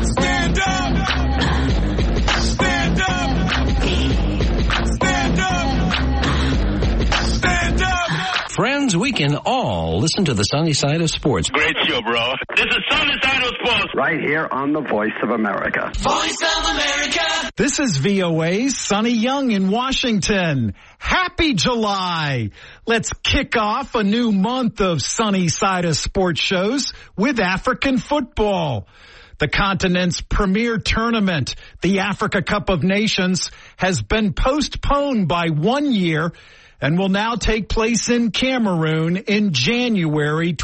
Stand up. Stand up. Stand up. Stand up. Friends, we can all listen to the Sunny Side of Sports. Great show, bro. This is Sunny Side of Sports. Right here on the Voice of America. Voice of America. This is VOA's Sonny Young in Washington. Happy July. Let's kick off a new month of Sunny Side of Sports shows with African football. The continent's premier tournament, the Africa Cup of Nations, has been postponed by 1 year and will now take place in Cameroon in January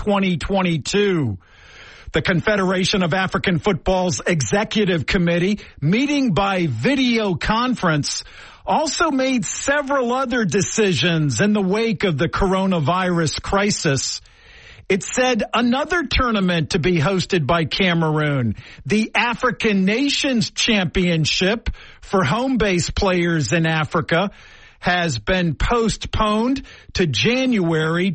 2022. The Confederation of African Football's Executive Committee, meeting by video conference, also made several other decisions in the wake of the coronavirus crisis. It said another tournament to be hosted by Cameroon, the African Nations Championship for home-based players in Africa, has been postponed to January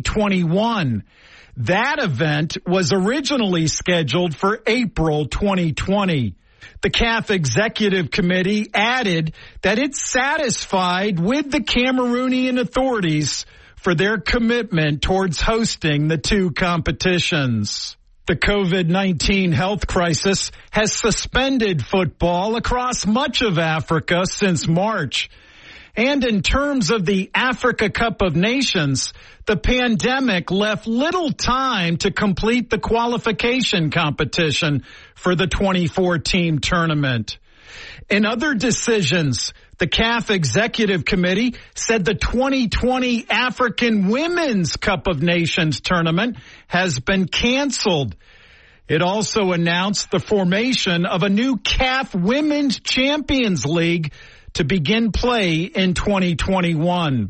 2021. That event was originally scheduled for April 2020. The CAF Executive Committee added that it's satisfied with the Cameroonian authorities for their commitment towards hosting the two competitions. The COVID-19 health crisis has suspended football across much of Africa since March. And in terms of the Africa Cup of Nations, the pandemic left little time to complete the qualification competition for the 2014 tournament. In other decisions, the CAF Executive Committee said the 2020 African Women's Cup of Nations tournament has been canceled. It also announced the formation of a new CAF Women's Champions League to begin play in 2021.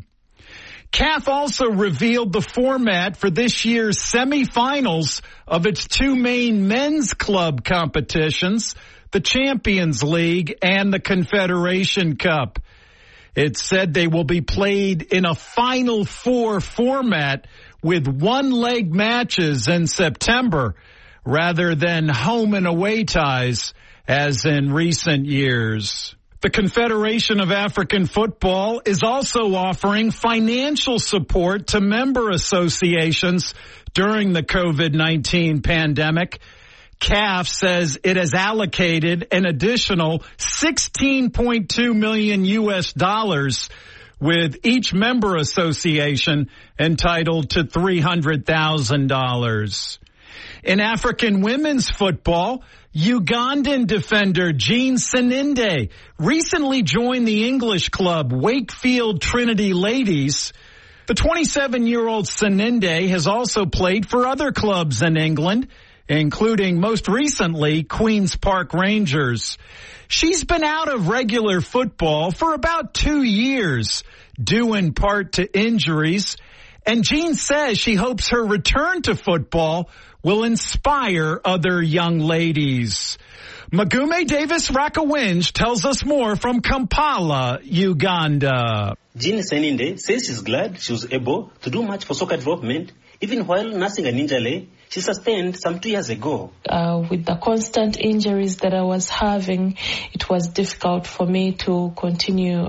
CAF also revealed the format for this year's semifinals of its two main men's club competitions, the Champions League and the Confederation Cup. It said they will be played in a Final Four format with one-leg matches in September rather than home and away ties as in recent years. The Confederation of African Football is also offering financial support to member associations during the COVID-19 pandemic. CAF says it has allocated an additional $16.2 million US, with each member association entitled to $300,000. In African women's football, Ugandan defender Jean Seninde recently joined the English club Wakefield Trinity Ladies. The 27-year-old Seninde has also played for other clubs in England, including most recently Queen's Park Rangers. She's been out of regular football for about 2 years, due in part to injuries, and Jean says she hopes her return to football will inspire other young ladies. Magume Davis Rakawinj tells us more from Kampala, Uganda. Jean Seninde says she's glad she was able to do much for soccer development, even while nursing an injury she sustained some 2 years ago. With the constant injuries that I was having, it was difficult for me to continue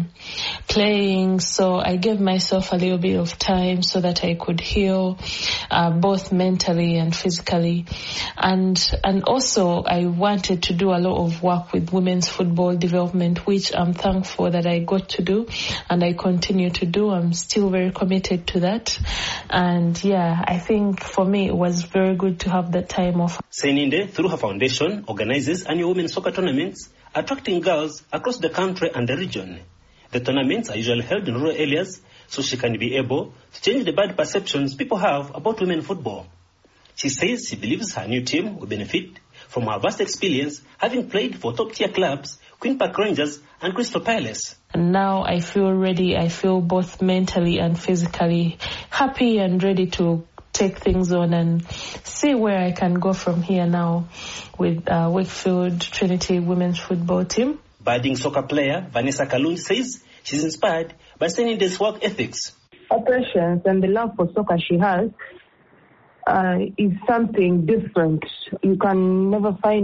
playing. So I gave myself a little bit of time so that I could heal, both mentally and physically. And also I wanted to do a lot of work with women's football development, which I'm thankful that I got to do and I continue to do. I'm still very committed to that. And yeah, I think for me it was very good to have that time off. Seninde, through her foundation, organizes annual women's soccer tournaments, attracting girls across the country and the region. The tournaments are usually held in rural areas, so she can be able to change the bad perceptions people have about women football. She says she believes her new team will benefit from her vast experience, having played for top-tier clubs, Queen Park Rangers and Crystal Palace. And now I feel ready. I feel both mentally and physically happy and ready to take things on and see where I can go from here now with Wakefield Trinity Women's Football Team. Budding soccer player Vanessa Kalunj says she's inspired by Seninde's work ethics. Her passion and the love for soccer she has is something different. You can never find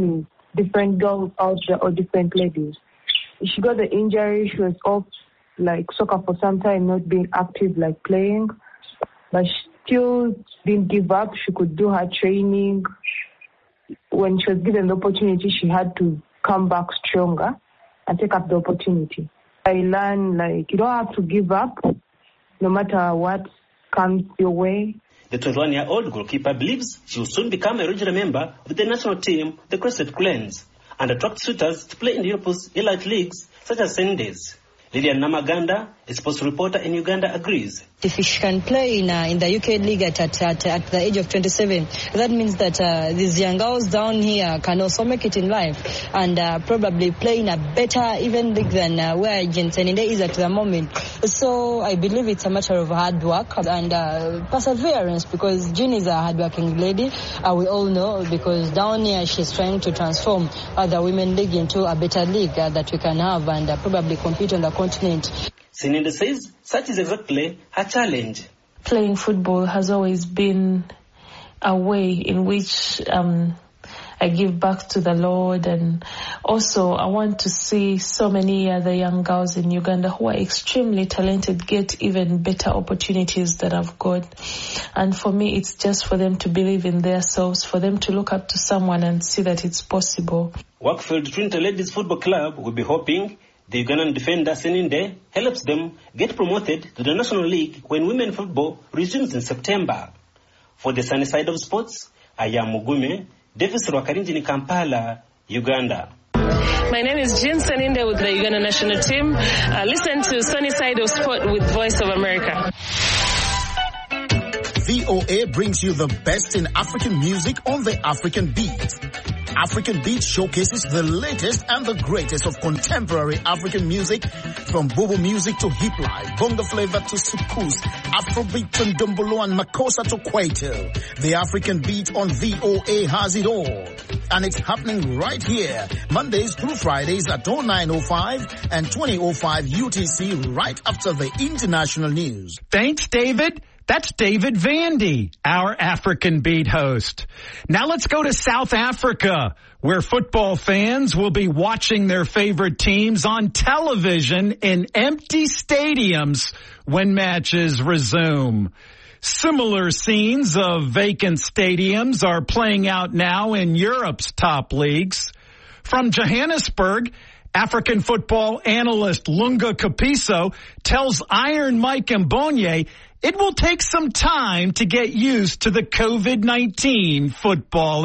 different girls out there or different ladies. She got the injury. She was off like soccer for some time, not being active like playing, but she still didn't give up. She could do her training. When she was given the opportunity, she had to come back stronger and take up the opportunity. I learned like you don't have to give up no matter what comes your way. The 21-year-old goalkeeper believes she will soon become a regular member of the national team, the Crested Clans, and attract suitors to play in Europe's elite leagues such as Sundays. Lilian Namaganda, a sports reporter in Uganda, agrees. If she can play in the UK league at the age of 27, that means that these young girls down here can also make it in life and probably play in a better even league than where Jenseninde is at the moment. So I believe it's a matter of hard work and perseverance, because Jean is a hardworking lady. We all know, because down here she's trying to transform the women league into a better league that we can have and probably compete on the continent. Sininde says such is exactly her challenge. Playing football has always been a way in which I give back to the Lord, and also I want to see so many other young girls in Uganda who are extremely talented get even better opportunities that I've got. And for me, it's just for them to believe in themselves, for them to look up to someone and see that it's possible. Wakefield Trinity Ladies Football Club will be hoping the Ugandan defender Sininde helps them get promoted to the National League when women football resumes in September. For the sunny side of sports, I am Mugume, Davis Rwakarinji in Kampala, Uganda. My name is Jean Sininde with the Uganda national team. Listen to Sunny Side of Sport with Voice of America. VOA brings you the best in African music on the African Beat. African Beat showcases the latest and the greatest of contemporary African music, from Bobo music to hip life, bongo flavor to soukous, Afrobeat to Ndombolo and Makossa to Kwaito. The African Beat on VOA has it all. And it's happening right here, Mondays through Fridays at 09:05 and 20:05 UTC, right after the international news. Thanks, David. That's David Vandy, our African Beat host. Now let's go to South Africa, where football fans will be watching their favorite teams on television in empty stadiums when matches resume. Similar scenes of vacant stadiums are playing out now in Europe's top leagues. From Johannesburg, African football analyst Lunga Kapiso tells Iron Mike Mbonye it will take some time to get used to the COVID-19 football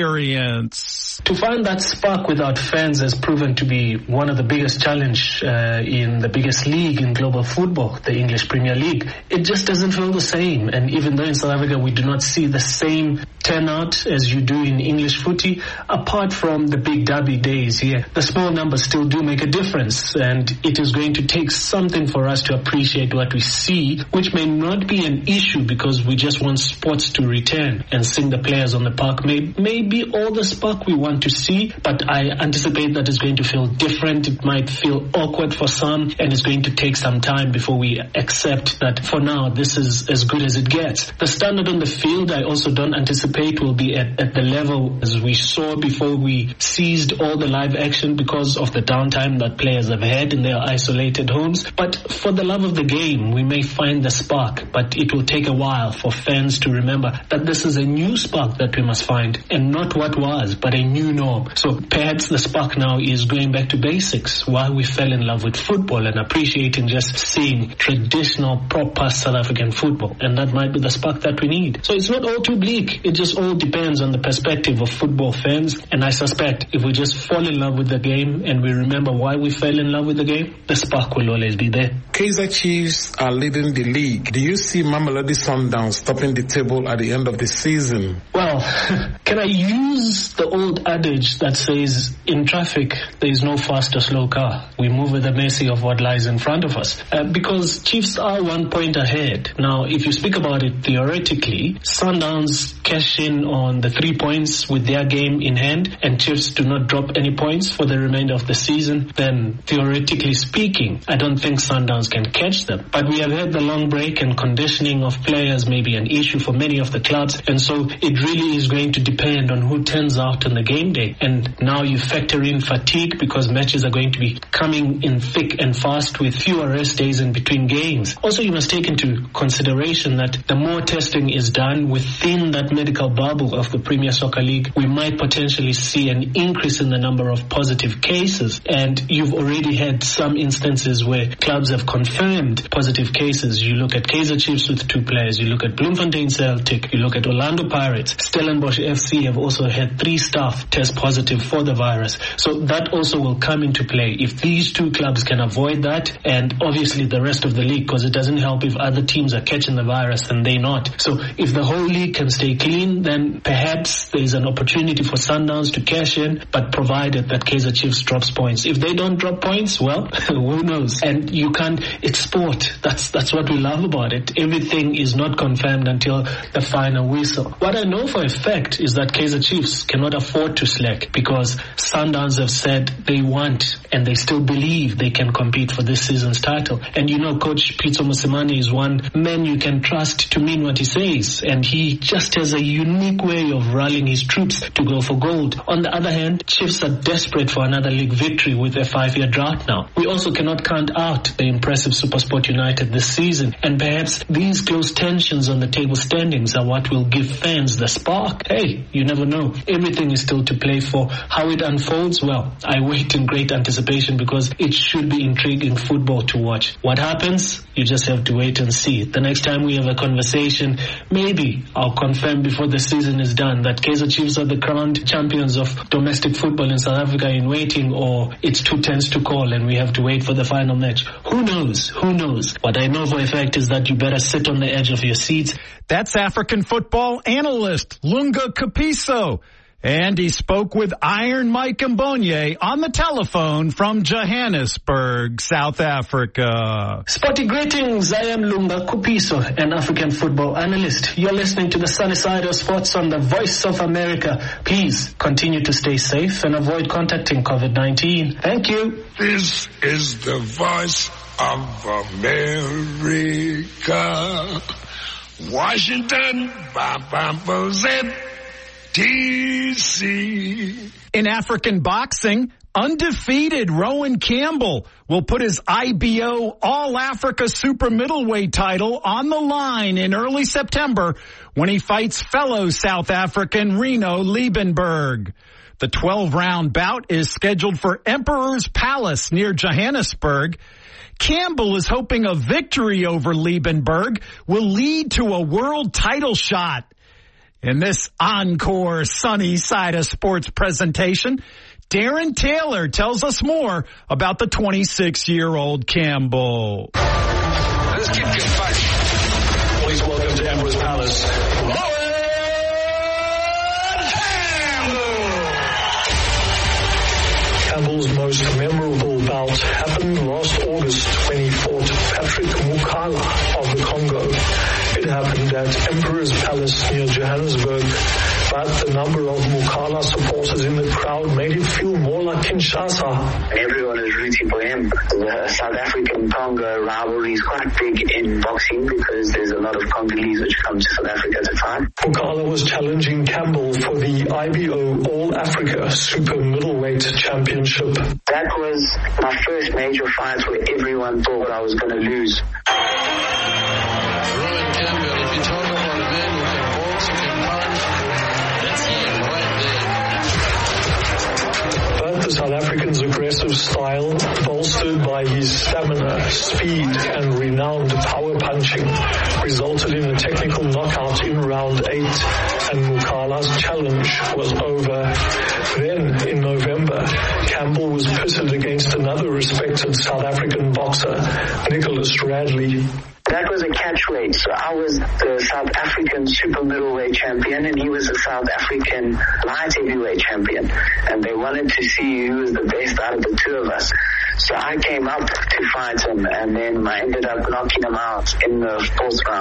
experience. To find that spark without fans has proven to be one of the biggest challenges in the biggest league in global football, the English Premier League. It just doesn't feel the same. And even though in South Africa we do not see the same turnout as you do in English footy, apart from the big derby days here, the small numbers still do make a difference. And it is going to take something for us to appreciate what we see, which may not be an issue because we just want sports to return and seeing the players on the park may be all the spark we want to see, but I anticipate that it's going to feel different. It might feel awkward for some, and it's going to take some time before we accept that for now this is as good as it gets. The standard on the field I also don't anticipate will be at the level as we saw before we ceased all the live action because of the downtime that players have had in their isolated homes. But for the love of the game, we may find the spark, but it will take a while for fans to remember that this is a new spark that we must find, and not what was, but a new norm. So perhaps the spark now is going back to basics, why we fell in love with football and appreciating just seeing traditional, proper South African football, and that might be the spark that we need. So it's not all too bleak. It just all depends on the perspective of football fans, and I suspect if we just fall in love with the game and we remember why we fell in love with the game, the spark will always be there. Kaizer Chiefs are leading the league. Do you see Mamelodi Sundowns topping the table at the end of the season? Well, can I use the old adage that says, in traffic, there is no fast or slow car. We move with the mercy of what lies in front of us. Because Chiefs are 1 point ahead. Now, if you speak about it theoretically, Sundowns cash in on the 3 points with their game in hand, and Chiefs do not drop any points for the remainder of the season, then theoretically speaking, I don't think Sundowns can catch them. But we have had the long break, and and conditioning of players may be an issue for many of the clubs. And so it really is going to depend on who turns out on the game day. And now you factor in fatigue because matches are going to be coming in thick and fast with fewer rest days in between games. Also, you must take into consideration that the more testing is done within that medical bubble of the Premier Soccer League, we might potentially see an increase in the number of positive cases. And you've already had some instances where clubs have confirmed positive cases. You look at Kaizer Chiefs with 2 players. You look at Bloemfontein Celtic. You look at Orlando Pirates. Stellenbosch FC have also had 3 staff test positive for the virus. So that also will come into play. If these 2 clubs can avoid that, and obviously the rest of the league, because it doesn't help if other teams are catching the virus and they not. So if the whole league can stay clean, then perhaps there is an opportunity for Sundowns to cash in, but provided that Kaizer Chiefs drops points. If they don't drop points, well, who knows? And you can't, it's sport. That's what we love about it. Everything is not confirmed until the final whistle. What I know for a fact is that Kaizer Chiefs cannot afford to slack because Sundowns have said they want and they still believe they can compete for this season's title. And you know, Coach Pitso Mosimane is one man you can trust to mean what he says, and he just has a unique way of rallying his troops to go for gold. On the other hand, Chiefs are desperate for another league victory with a 5-year drought now. We also cannot count out the impressive SuperSport United this season, and perhaps these close tensions on the table standings are what will give fans the spark. Hey, you never know. Everything is still to play for. How it unfolds, well, I wait in great anticipation because it should be intriguing football to watch. What happens? You just have to wait and see. The next time we have a conversation, maybe I'll confirm before the season is done that Kaizer Chiefs are the crowned champions of domestic football in South Africa in waiting, or it's 2 tenths to call and we have to wait for the final match. Who knows? Who knows? What I know for a fact is that you better sit on the edge of your seats. That's African football analyst Lunga Kapiso. And he spoke with Iron Mike Mbonye on the telephone from Johannesburg, South Africa. Sporty greetings. I am Lunga Kapiso, an African football analyst. You're listening to the Sunny Side of Sports on the Voice of America. Please continue to stay safe and avoid contacting COVID-19. Thank you. This is the Voice of America. Washington, DC. In African boxing, undefeated Rowan Campbell will put his IBO All-Africa Super Middleweight title on the line in early September when he fights fellow South African Reno Liebenberg. The 12-round bout is scheduled for Emperor's Palace near Johannesburg. Campbell is hoping a victory over Liebenberg will lead to a world title shot. In this encore Sunny Side of Sports presentation, Darren Taylor tells us more about the 26-year-old Campbell. Let's keep getting fighting. Please welcome to Emperor's Palace, Campbell's most memorable bout happened last August when he fought Patrick Mukala of the Congo. It happened at Emperor's Palace near Johannesburg, but the number of Mukala supporters in the crowd made it feel more like Kinshasa. Everyone is rooting for him. The South African-Congo rivalry is quite big in boxing because there's a lot of Congolese which come to South Africa to fight. Mukala was challenging Campbell for the IBO All-Africa Super Middleweight Championship. That was my first major fight where everyone thought I was going to lose. Rowan Campbell, if you talk about a man who can box, who can punch, that's him right there. But the South African's aggressive style, bolstered by his stamina, speed, and renowned power punching, resulted in a technical knockout in round 8, and Mukala's challenge was over. Then, in November, Campbell was pitted against another respected South African boxer, Nicholas Radley. That was a catchweight. So I was the South African super middleweight champion and he was the South African light heavyweight champion. And they wanted to see who was the best out of the two of us. So I came up to fight him and then I ended up knocking him out in the 4th round.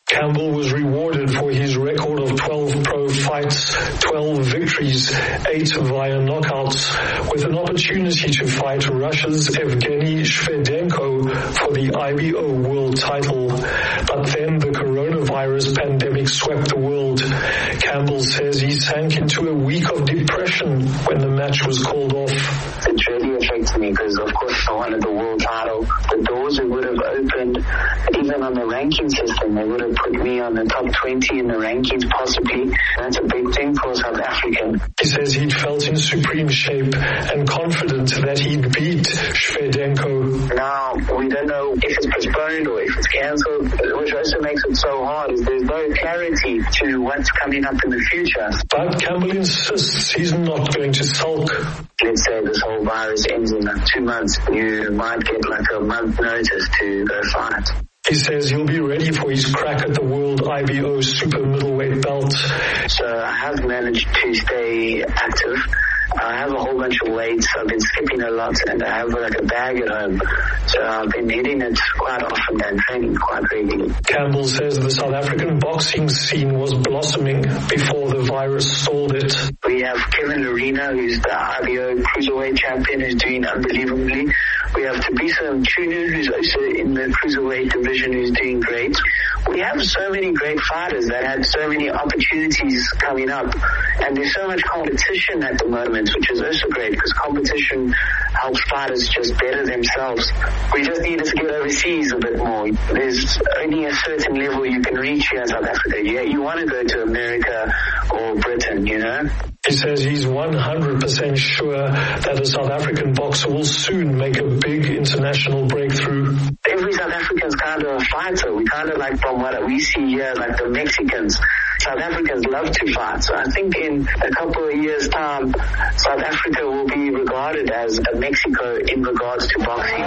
Campbell was rewarded for his record of 12 pro fights, 12 victories, 8 via knockouts, with an opportunity to fight Russia's Evgeny Shvedenko for the IBO world title. But then the coronavirus pandemic swept the world. Campbell says he sank into a week of depression when the match was called off. It really affected me because, of course, I wanted the world title. The doors it would have opened, even on the ranking system, they would have put me on the top 20 in the rankings possibly. That's a big thing for South African. He says he'd felt in supreme shape and confident that he'd beat Shvedenko. Now, we don't know if it's postponed or if it's cancelled, which also makes it so hard. Is there's no clarity to what's coming up in the future. But Campbell insists he's not going to sulk. Let's say this whole virus ends in like 2 months. You might get like a month notice to go fight. He says he'll be ready for his crack at the world IBO super middleweight belt. So I have managed to stay active. I have a whole bunch of weights. I've been skipping a lot and I have like a bag at home. So I've been hitting it quite often and training quite regularly. Campbell says the South African boxing scene was blossoming before the virus stalled it. We have Kevin Lerena, who's the IBO cruiserweight champion, who's doing unbelievably. We have Tabisa Mchunu, who's also in the cruiserweight division, who's doing great. We have so many great fighters that had so many opportunities coming up. And there's so much competition at the moment, which is also great because competition helps fighters just better themselves. We just need to get overseas a bit more. There's only a certain level you can reach here in South Africa. Yeah, you want to go to America or Britain, you know? He says he's 100% sure that a South African boxer will soon make a big international breakthrough. Every South African's kind of a fighter. We kind of like from what we see here, like the Mexicans. South Africans love to fight. So I think in a couple of years' time, South Africa will be regarded as a Mexico in regards to boxing.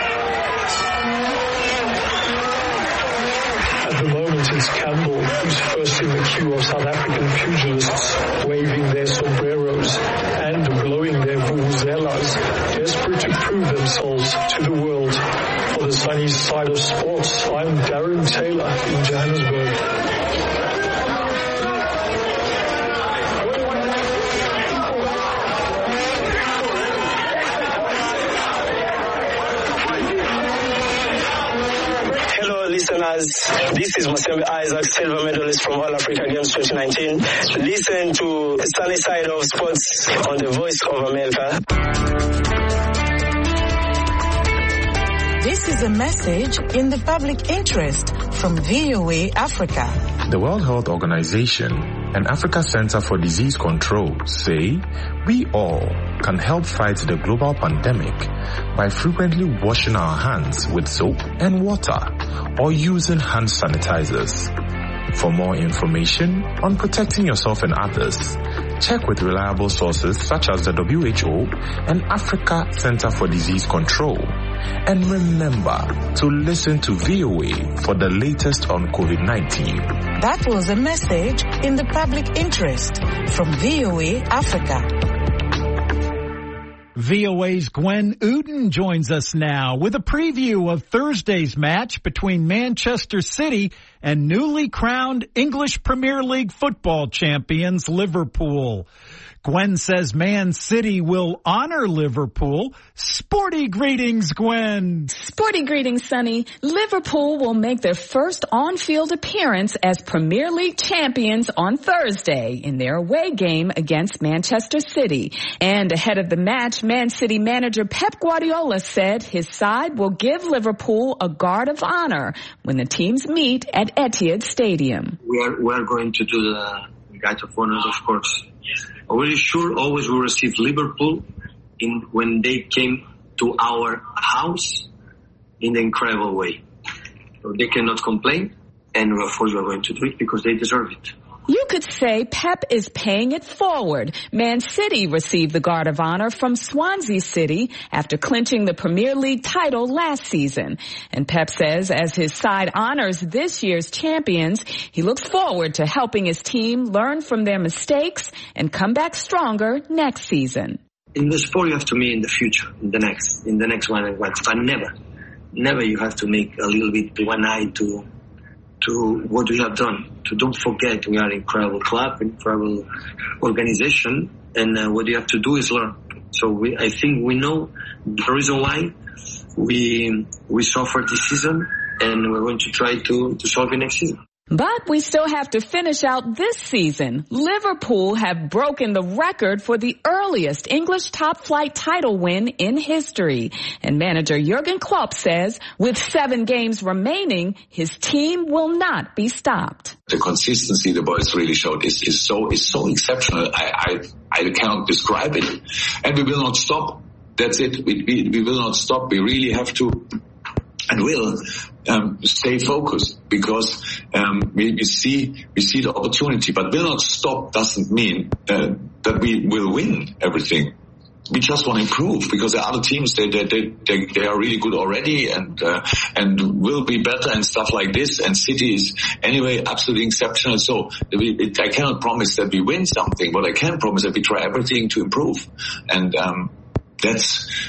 At the moment, it's Campbell who's first in the queue of South African pugilists, waving their sombreros and blowing their vuvuzelas, desperate to prove themselves to the world. For the sunny side of sports, I'm Darren Taylor in Johannesburg. Listeners, this is Masembe Isaac, silver medalist from All Africa Games 2019. Listen to Sunny Side of Sports on the Voice of America. This is a message in the public interest from VOA Africa. The World Health Organization and Africa Center for Disease Control say we all can help fight the global pandemic by frequently washing our hands with soap and water or using hand sanitizers. For more information on protecting yourself and others, check with reliable sources such as the WHO and Africa Center for Disease Control. And remember to listen to VOA for the latest on COVID-19. That was a message in the public interest from VOA Africa. VOA's Gwen Uden joins us now with a preview of Thursday's match between Manchester City and newly crowned English Premier League football champions Liverpool. Gwen says Man City will honor Liverpool. Sporty greetings, Gwen. Sporty greetings, Sonny. Liverpool will make their first on-field appearance as Premier League champions on Thursday in their away game against Manchester City. And ahead of the match, Man City manager Pep Guardiola said his side will give Liverpool a guard of honor when the teams meet at Etihad Stadium. We are going to do the guide of honors, of course. Already sure, always will receive Liverpool when they came to our house in an incredible way. So they cannot complain, and of course we are going to do it because they deserve it. You could say Pep is paying it forward. Man City received the Guard of Honor from Swansea City after clinching the Premier League title last season. And Pep says as his side honors this year's champions, he looks forward to helping his team learn from their mistakes and come back stronger next season. In the sport, you have to meet in the future, in the next one, but never you have to make a little bit one eye to to what we have done. To don't forget we are an incredible club, incredible organization, and what you have to do is learn. So I think we know the reason why we suffered this season, and we're going to try to solve it next season. But we still have to finish out this season. Liverpool have broken the record for the earliest English top-flight title win in history. And manager Jurgen Klopp says with 7 games remaining, his team will not be stopped. The consistency the boys really showed is so exceptional. I cannot describe it. And we will not stop. That's it. We will not stop. We really have to and will stay focused, because we see the opportunity, but will not stop doesn't mean that we will win everything. We just want to improve, because the other teams they are really good already and will be better and stuff like this. And City is anyway absolutely exceptional. So I cannot promise that we win something, but I can promise that we try everything to improve, and that's,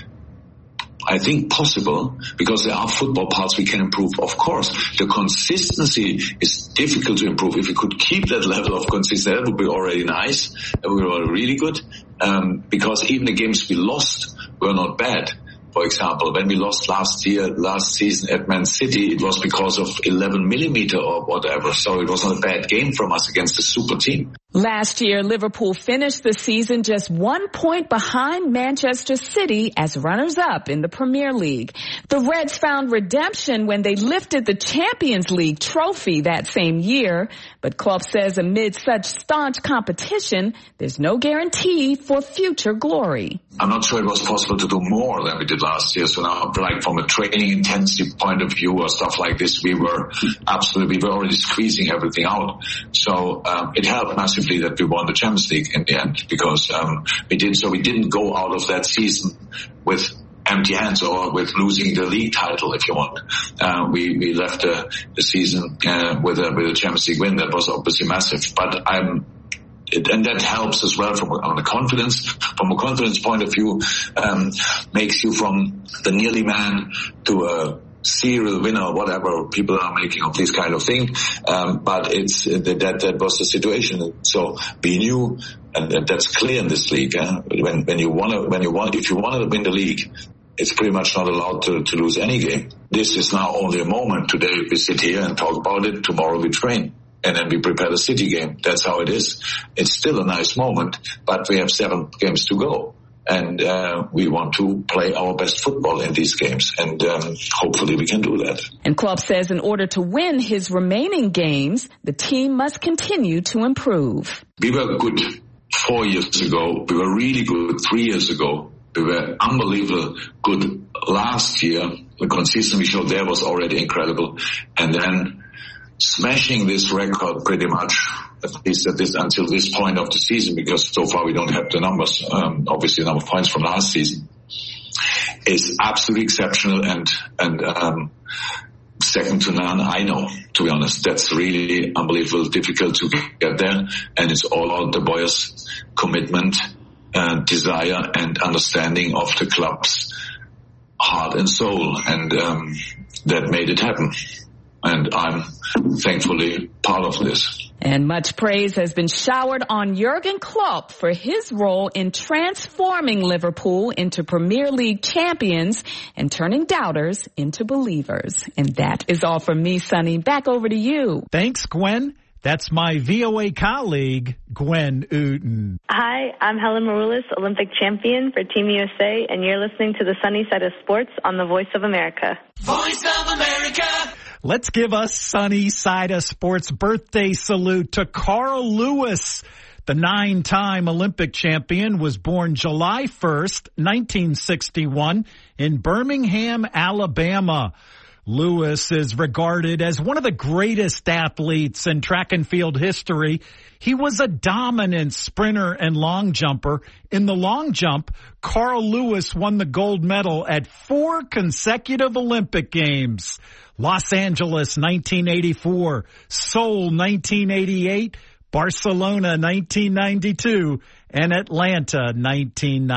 I think, possible, because there are football parts we can improve. Of course, the consistency is difficult to improve. If we could keep that level of consistency, that would be already nice. We were really good, because even the games we lost were not bad. For example, when we lost last season at Man City, it was because of 11 millimeter or whatever. So it was not a bad game from us against a super team. Last year, Liverpool finished the season just 1 point behind Manchester City as runners-up in the Premier League. The Reds found redemption when they lifted the Champions League trophy that same year. But Klopp says amid such staunch competition, there's no guarantee for future glory. I'm not sure it was possible to do more than we did last year. So now, like from a training intensity point of view or stuff like this, we were already squeezing everything out. So it helped massively that we won the Champions League in the end, because we didn't go out of that season with empty hands or with losing the league title, if you want. We left the season with a Champions League win. That was obviously massive, but and that helps as well from a confidence point of view, makes you from the nearly man to a serial winner, whatever people are making of this kind of thing. But it's that was the situation. So we knew, and that's clear in this league. If you want to win the league, it's pretty much not allowed to lose any game. This is now only a moment. Today we sit here and talk about it. Tomorrow we train. And then we prepare the City game. That's how it is. It's still a nice moment, but we have 7 games to go. And we want to play our best football in these games. And hopefully we can do that. And Klopp says in order to win his remaining games, the team must continue to improve. We were good 4 years ago. We were really good 3 years ago. We were unbelievable good last year. The consistency we showed there was already incredible. And then smashing this record pretty much, at least until this point of the season, because so far we don't have the numbers, obviously the number of points from last season, is absolutely exceptional and second to none. I know, to be honest, that's really unbelievable, difficult to get there, and it's all about the boys' commitment, desire and understanding of the club's heart and soul, and that made it happen. And I'm thankfully part of this. And much praise has been showered on Jurgen Klopp for his role in transforming Liverpool into Premier League champions and turning doubters into believers. And that is all from me, Sonny. Back over to you. Thanks, Gwen. That's my VOA colleague, Gwen Uten. Hi, I'm Helen Maroulis, Olympic champion for Team USA, and you're listening to the Sunny Side of Sports on the Voice of America. Voice of America! Let's give a Sunny Side of Sports birthday salute to Carl Lewis. The 9-time Olympic champion was born July 1st, 1961 in Birmingham, Alabama. Lewis is regarded as one of the greatest athletes in track and field history. He was a dominant sprinter and long jumper. In the long jump, Carl Lewis won the gold medal at 4 consecutive Olympic Games. Los Angeles, 1984, Seoul, 1988, Barcelona, 1992, and Atlanta,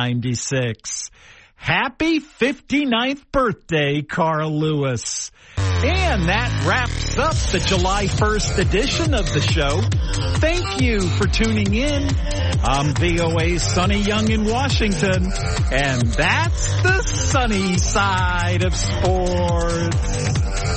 1996. Happy 59th birthday, Carl Lewis. And that wraps up the July 1st edition of the show. Thank you for tuning in. I'm VOA's Sonny Young in Washington, and that's the sunny side of sports.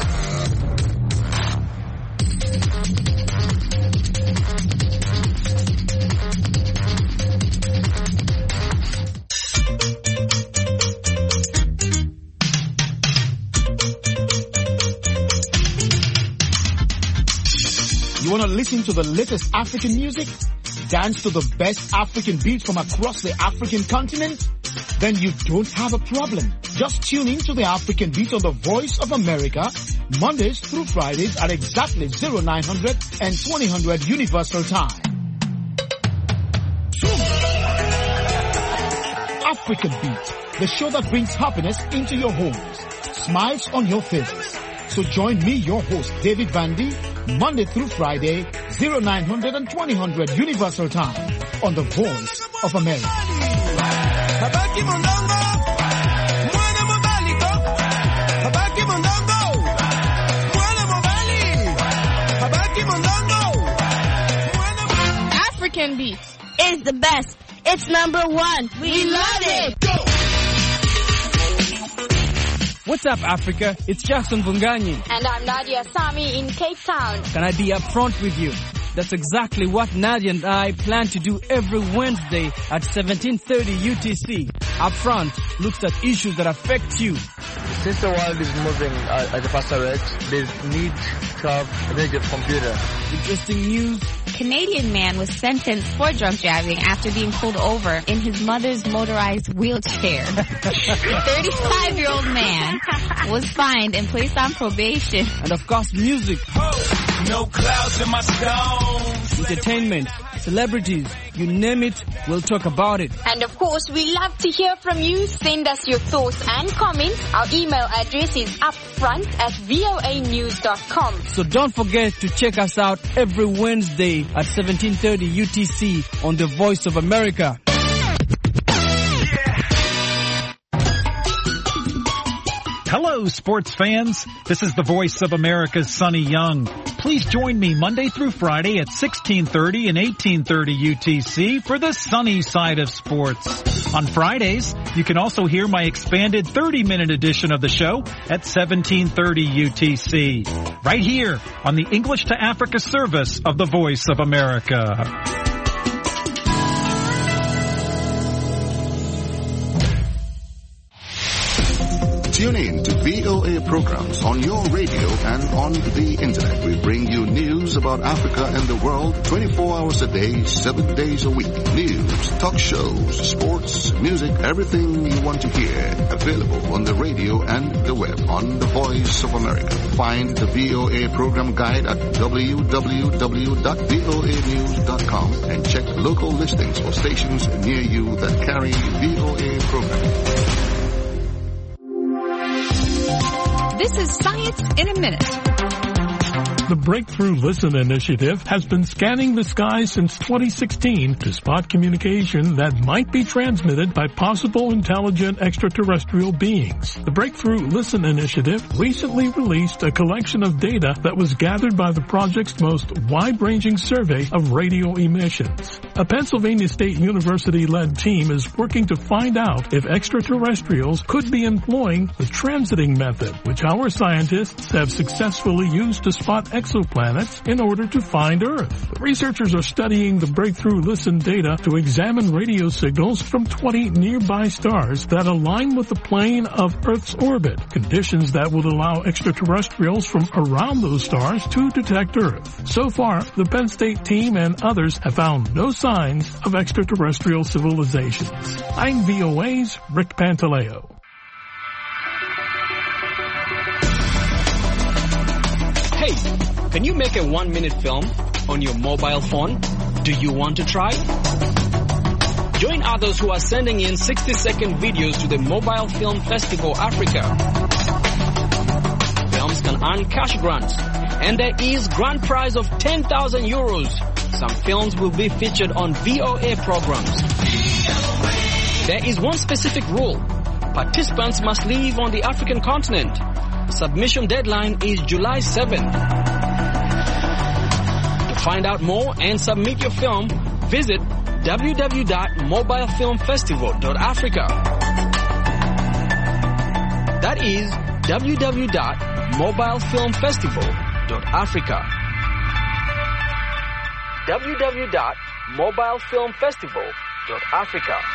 You want to listen to the latest African music? Dance to the best African beats from across the African continent? Then you don't have a problem. Just tune in to the African Beats on the Voice of America, Mondays through Fridays at exactly 0900 and 2000 Universal Time. African Beats, the show that brings happiness into your homes, smiles on your faces. So join me, your host, David Vandy, Monday through Friday, 0900 and 2000 Universal Time on the Voice of America. African Beats is the best. It's number one. We love it. Go! What's up, Africa? It's Jackson Bunganyi. And I'm Nadia Sami in Cape Town. Can I be upfront with you? That's exactly what Nadia and I plan to do every Wednesday at 17:30 UTC. Upfront looks at issues that affect you. Since the world is moving at a faster rate, there's need to have a major computer. Interesting news. Canadian man was sentenced for drunk driving after being pulled over in his mother's motorized wheelchair. 35-year-old man was fined and placed on probation. And of course, music. No clouds in my stones. Entertainment, celebrities, you name it, we'll talk about it. And of course, we love to hear from you. Send us your thoughts and comments. Our email address is upfront@voanews.com. So don't forget to check us out every Wednesday at 17:30 UTC on The Voice of America. Hello, sports fans. This is the Voice of America's Sonny Young. Please join me Monday through Friday at 16:30 and 18:30 UTC for the sunny side of sports. On Fridays, you can also hear my expanded 30-minute edition of the show at 17:30 UTC. Right here on the English to Africa service of the Voice of America. Tune in to VOA programs on your radio and on the internet. We bring you news about Africa and the world 24 hours a day, 7 days a week. News, talk shows, sports, music, everything you want to hear. Available on the radio and the web on The Voice of America. Find the VOA program guide at www.voanews.com and check local listings for stations near you that carry VOA programming. This is Science in a Minute. The Breakthrough Listen initiative has been scanning the skies since 2016 to spot communication that might be transmitted by possible intelligent extraterrestrial beings. The Breakthrough Listen initiative recently released a collection of data that was gathered by the project's most wide-ranging survey of radio emissions. A Pennsylvania State University-led team is working to find out if extraterrestrials could be employing the transiting method, which our scientists have successfully used to spot exoplanets in order to find Earth. The researchers are studying the Breakthrough Listen data to examine radio signals from 20 nearby stars that align with the plane of Earth's orbit, conditions that would allow extraterrestrials from around those stars to detect Earth. So far, the Penn State team and others have found no signs of extraterrestrial civilizations. I'm VOA's Rick Pantaleo. Hey, can you make a 1-minute film on your mobile phone? Do you want to try? Join others who are sending in 60-second videos to the Mobile Film Festival Africa. Films can earn cash grants, and there is grand prize of 10,000 euros. Some films will be featured on VOA programs. There is one specific rule. Participants must live on the African continent. Submission deadline is July 7th. To find out more and submit your film, visit www.mobilefilmfestival.africa. That is www.mobilefilmfestival.africa. www.mobilefilmfestival.africa.